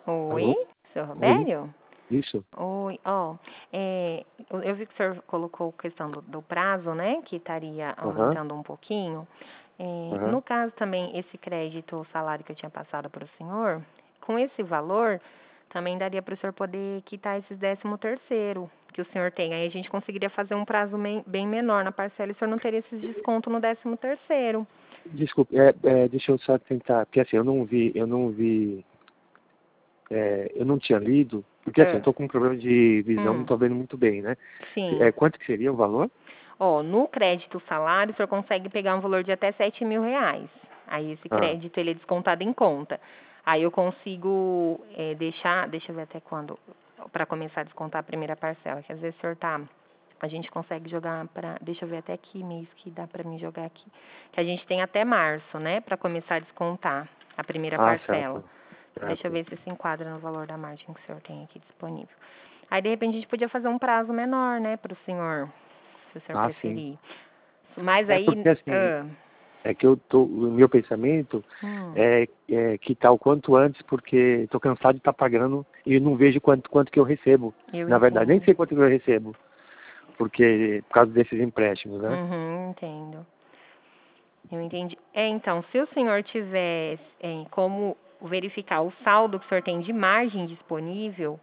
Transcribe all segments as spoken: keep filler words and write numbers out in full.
Oi, Alô? seu Oi? Robério? Isso? Oi, ó, é, eu eu vi que o senhor colocou a questão do, do prazo, né, que estaria Aham, aumentando um pouquinho. É, aham. no caso também, esse crédito, o salário que eu tinha passado para o senhor, com esse valor, também daria para o senhor poder quitar esses décimo terceiro que o senhor tem. Aí a gente conseguiria fazer um prazo bem, bem menor na parcela e o senhor não teria esses desconto no décimo terceiro. Desculpe, é, é, deixa eu só tentar, porque assim, eu não vi, eu não vi, é, eu não tinha lido, porque assim, eu É. tô com um problema de visão, não Hum, tô vendo muito bem, né? sim. É, quanto que seria o valor? Ó, no crédito salário, o senhor consegue pegar um valor de até sete mil reais. Aí esse Ah, crédito ele é descontado em conta. Aí eu consigo é, deixar, deixa eu ver até quando, para começar a descontar a primeira parcela, que às vezes o senhor tá, a gente consegue jogar para, deixa eu ver até que mês que dá para mim jogar aqui, que a gente tem até março, né, para começar a descontar a primeira ah, parcela. certo, Deixa eu certo. ver se se enquadra no valor da margem que o senhor tem aqui disponível. Aí, de repente, a gente podia fazer um prazo menor, né, para o senhor, se o senhor Ah, sim. preferir. Mas É aí, porque assim, ah, é que eu tô, o meu pensamento hum, é, é quitar o quanto antes, porque tô cansado de estar pagando e não vejo quanto, quanto que eu recebo. eu Na verdade, nem entendo. sei quanto que eu recebo, porque por causa desses empréstimos, né? Uhum, entendo. Eu entendi. É, então, se o senhor tiver é, como verificar o saldo que o senhor tem de margem disponível,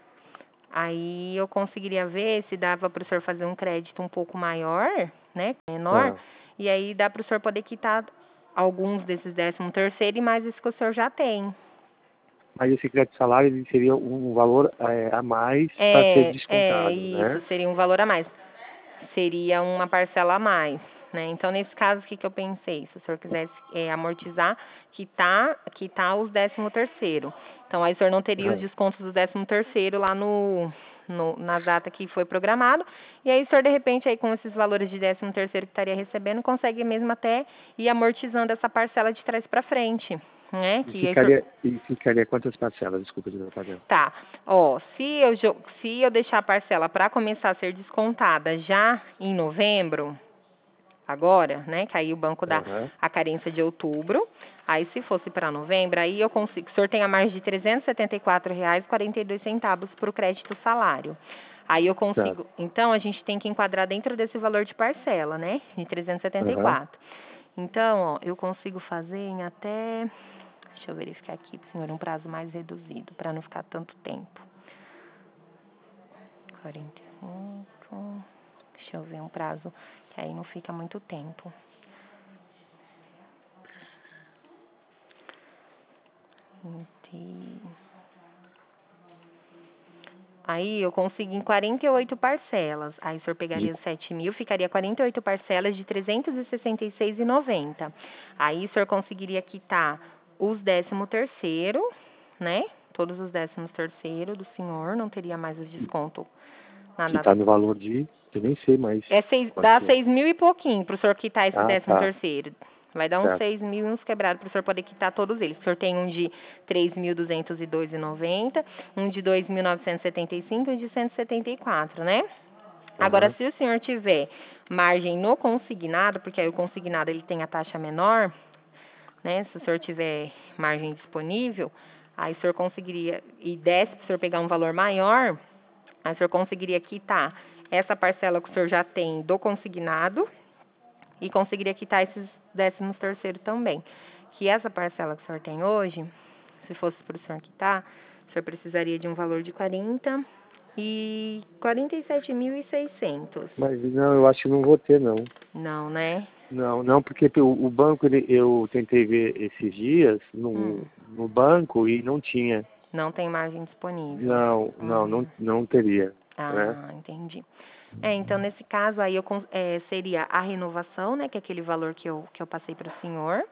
aí eu conseguiria ver se dava para o senhor fazer um crédito um pouco maior, né, menor, Ah. e aí dá para o senhor poder quitar alguns desses décimo terceiro e mais esse que o senhor já tem. Mas esse crédito salário ele seria um valor é, a mais para ser É, é descontado, isso, né? seria um valor a mais. Seria uma parcela a mais, né? Então, nesse caso, o que, que eu pensei? Se o senhor quisesse é, amortizar, quitar, quitar os décimo terceiro. Então, aí o senhor não teria os Aham. descontos do décimo terceiro lá no, no, na data que foi programado. E aí o senhor, de repente, aí com esses valores de décimo terceiro que estaria recebendo, consegue mesmo até ir amortizando essa parcela de trás para frente, né? E Que aí o senhor ficaria, e ficaria quantas parcelas? Desculpa, de pagar. tá. Ó, se eu, jo- se eu deixar a parcela para começar a ser descontada já em novembro, agora, né, que aí o banco dá Aham. a carência de outubro, aí se fosse para novembro, aí eu consigo, o senhor tem a margem de trezentos e setenta e quatro reais e quarenta e dois centavos para o crédito salário. Aí eu Certo. consigo, então a gente tem que enquadrar dentro desse valor de parcela, né, de trezentos e setenta e Aham. quatro. Então, ó, eu consigo fazer em até, deixa eu verificar aqui, senhor, um prazo mais reduzido, para não ficar tanto tempo. quarenta e cinco. Deixa eu ver um prazo que aí não fica muito tempo. vinte. Aí eu consegui em quarenta e oito parcelas. Aí o senhor De, pegaria os sete mil, ficaria quarenta e oito parcelas de trezentos e sessenta e seis reais e noventa centavos. Aí o senhor conseguiria quitar os décimo terceiro, né? Todos os décimos terceiro do senhor, não teria mais o desconto na que data. está no valor de. Eu nem sei mais É seis, quanto dá que é. seis mil e pouquinho para o senhor quitar esse Ah, décimo tá. terceiro. Vai dar uns Certo. seis mil e uns quebrados para o senhor poder quitar todos eles. O senhor tem um de três mil duzentos e dois reais e noventa centavos, um de dois mil novecentos e setenta e cinco e um de cento e setenta e quatro, né? Agora, Aham. se o senhor tiver margem no consignado, porque aí o consignado ele tem a taxa menor, né? Se o senhor tiver margem disponível, aí o senhor conseguiria, e desse para o senhor pegar um valor maior, aí o senhor conseguiria quitar essa parcela que o senhor já tem do consignado e conseguiria quitar esses décimos terceiro também. Que essa parcela que o senhor tem hoje, se fosse para o senhor quitar, o senhor precisaria de um valor de quarenta e quarenta e sete mil e seiscentos. Mas não, eu acho que não vou ter, não. Não, né? Não, não, porque o, o banco, ele, eu tentei ver esses dias Hum, no, no banco e não tinha. não tem margem disponível. Não, não, Hum, não, não teria, né? ah, entendi. É, então nesse caso aí eu con- é, seria a renovação, né, que é aquele valor que eu, que eu passei para o senhor,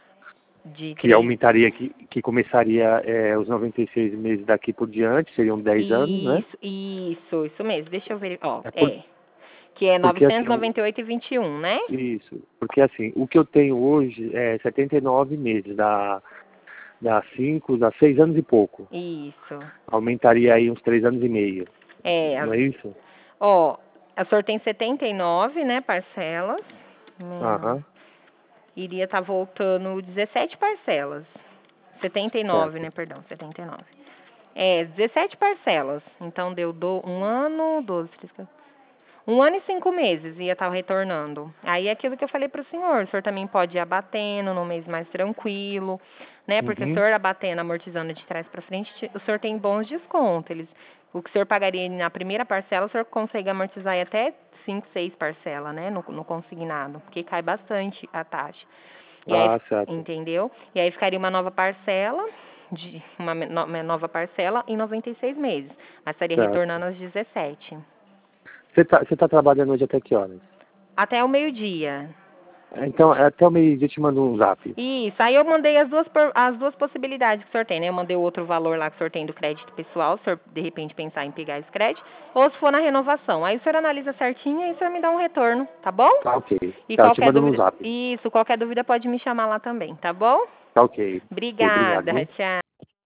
de Que três. aumentaria, que, que começaria é, os noventa e seis meses daqui por diante, seriam dez anos, né? Isso, isso, isso mesmo. Deixa eu ver. Ó, É por, é. Que é porque assim, o- novecentos e noventa e oito e vinte e um, né? isso, porque assim, o que eu tenho hoje é setenta e nove meses, dá, dá cinco, dá seis anos e pouco. Isso. Aumentaria aí uns três anos e meio, É, não as- é isso? ó, a senhor tem setenta e nove, né, parcelas. Menos. Aham, Iria estar voltando dezessete parcelas. setenta e nove, certo. né, perdão, setenta e nove. É, dezessete parcelas. Então deu do, um ano, doze, treze, quatorze. Um ano e cinco meses ia estar retornando. Aí é aquilo que eu falei para o senhor, o senhor também pode ir abatendo num mês mais tranquilo, né? Porque o Uhum. senhor abatendo, amortizando de trás para frente, o senhor tem bons descontos. Eles, o que o senhor pagaria na primeira parcela, o senhor consegue amortizar em até cinco, seis parcelas, né? No, no consignado, porque cai bastante a taxa. E aí, Ah, certo. entendeu? E aí ficaria uma nova parcela, de uma, no- uma nova parcela em noventa e seis meses. Mas estaria Certo. retornando aos dezessete. Você tá, você tá trabalhando hoje até que horas? Até o meio-dia. Então, até o meio-dia eu te mando um zap. Isso, aí eu mandei as duas, por- as duas possibilidades que o senhor tem, né? Eu mandei o outro valor lá que o senhor tem do crédito pessoal, se o senhor de repente pensar em pegar esse crédito, ou se for na renovação. Aí o senhor analisa certinho e aí o senhor me dá um retorno, tá bom? Tá ok. E Tá, eu te qualquer mando no dúvida. zap. Isso, qualquer dúvida pode me chamar lá também, tá bom? Tá ok. Ok, obrigado, Obrigada, viu? tchau.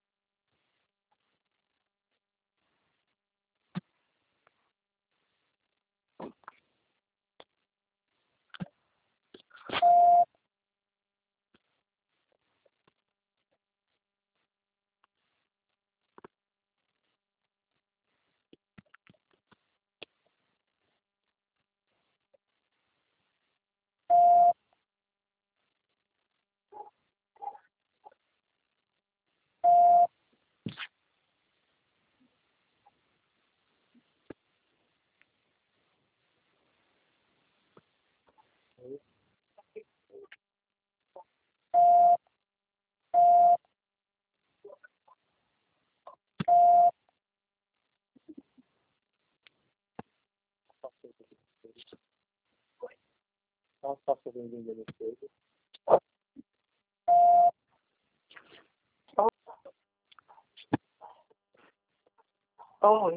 Oi.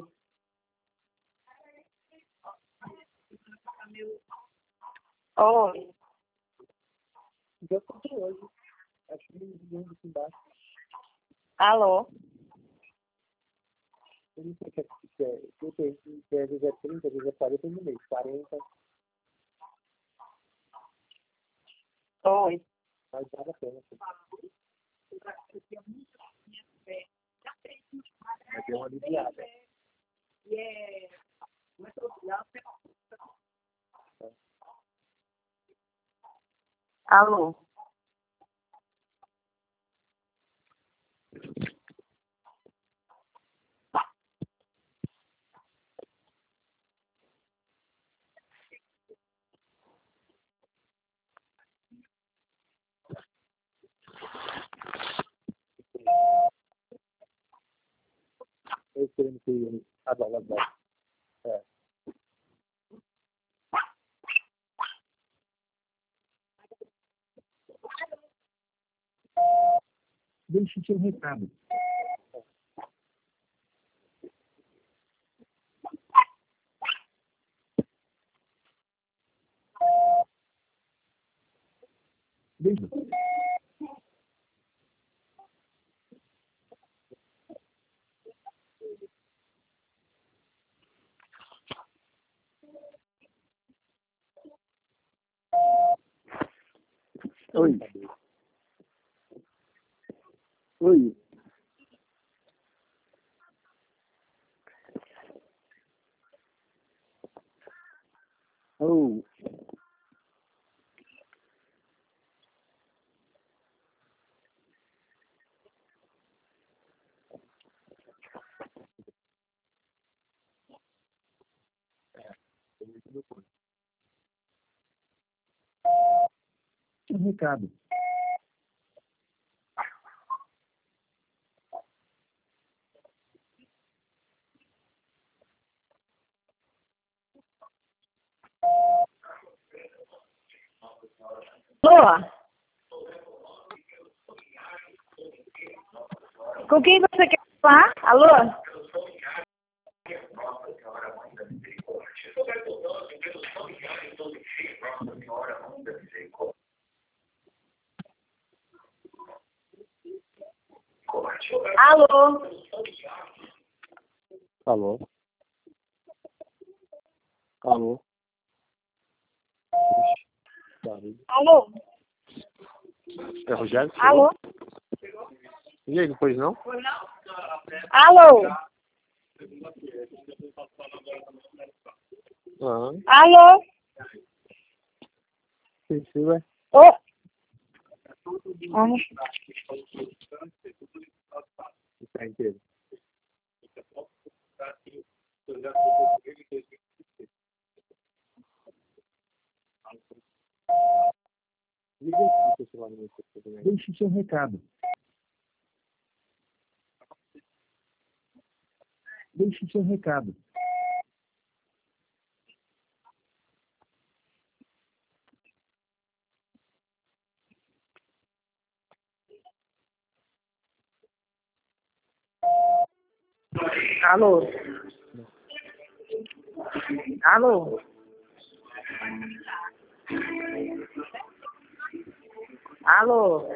Oi. Alô? Eu não sei o que é que é. Eu tenho que às vezes é trinta, às vezes é quarenta no mês. quarenta, Oi. mas vale a pena. Mas deu uma aliviada. Alô? Eu querendo que a bola bola. É. Deixa eu te um recado. Beijo. Oi. Oi. Oh. Um recado. Alô? Com quem você quer falar? Alô? Alô? Alô? Alô? Barulho. Alô? É Rogério? Chegou? Alô? E aí, depois não? Alô? Aham. Alô? Sim, sim, ué. Ô? Ai. Tá inteiro. Liga aqui, deixa eu lá no meu telefone. Deixe seu recado. Deixe seu recado. Alô? Alô? Alô?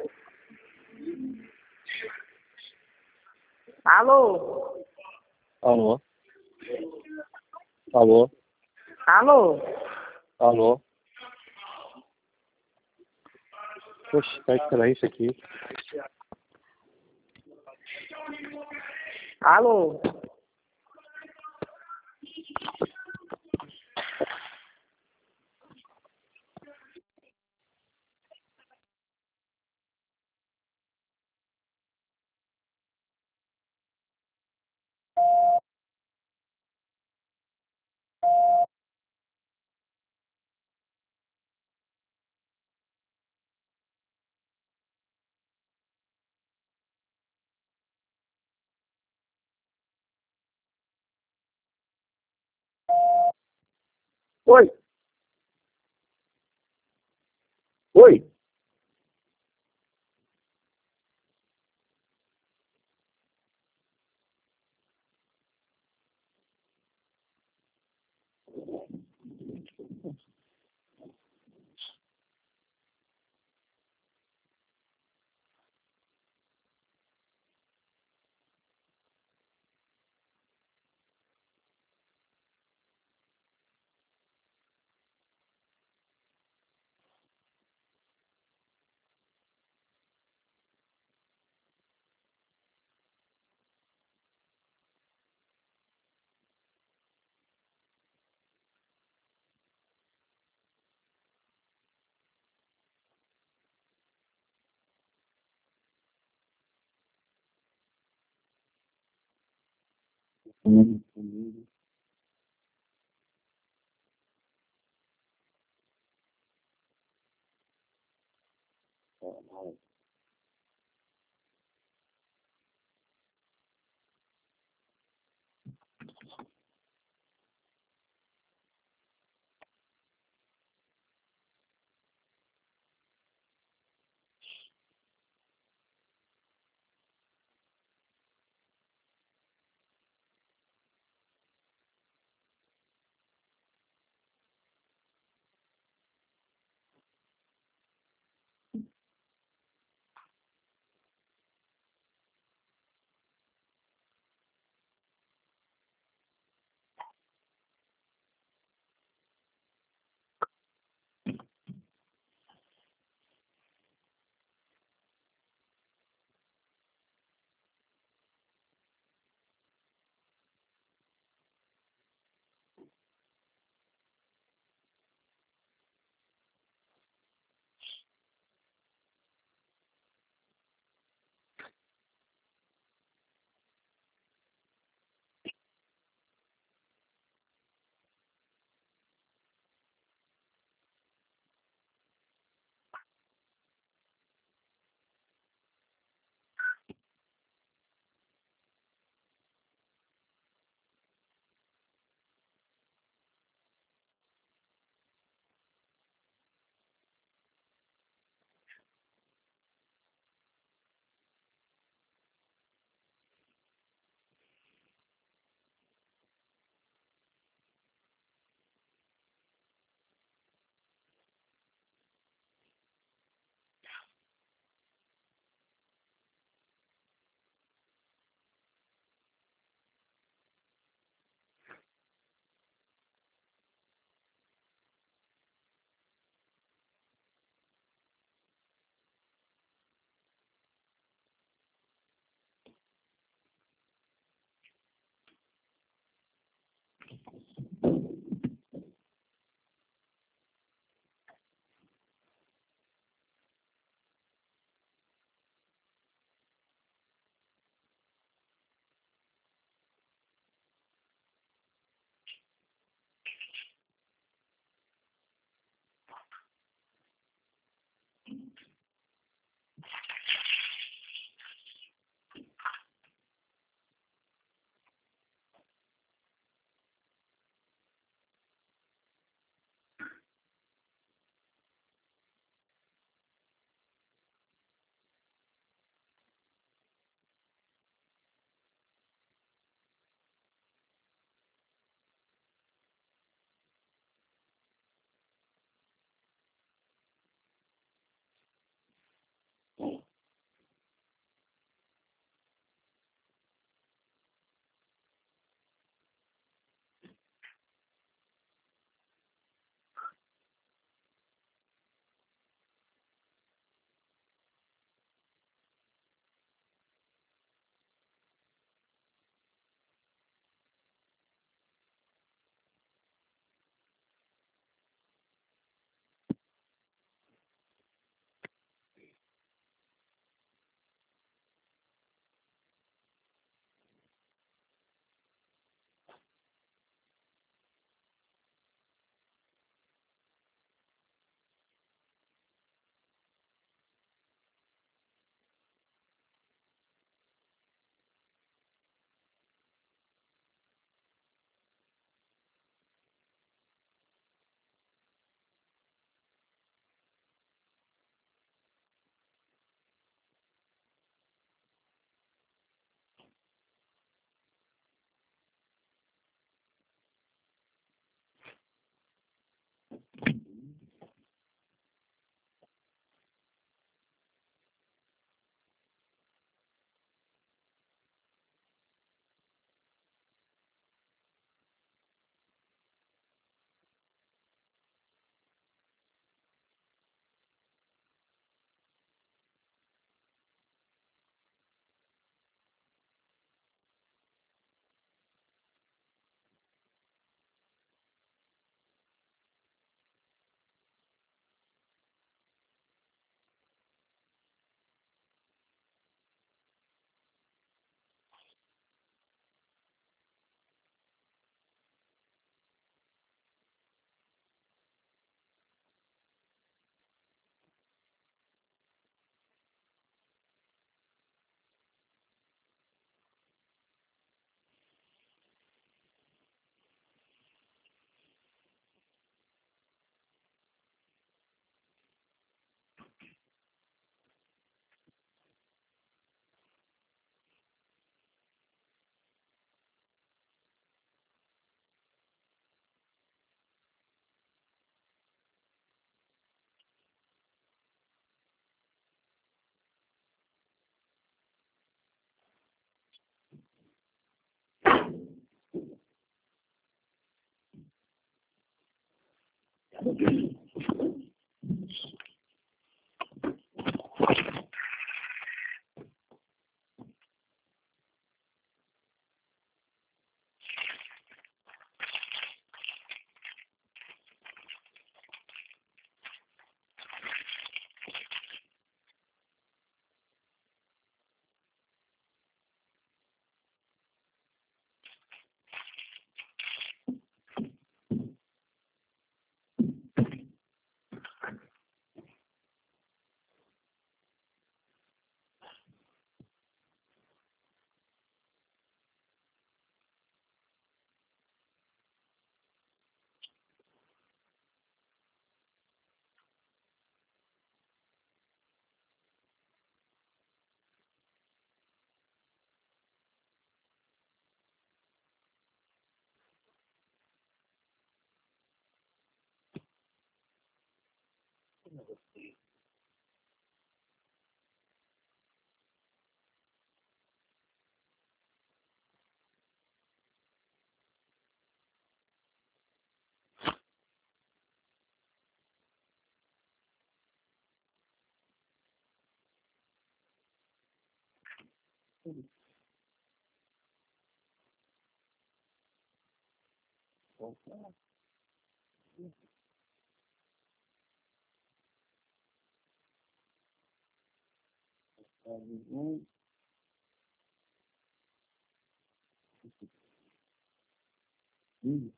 Alô? Alô? Alô? Alô? Alô? Poxa, tá estranho isso aqui. Alô? Oi? Oi? Hum, hum. Hum.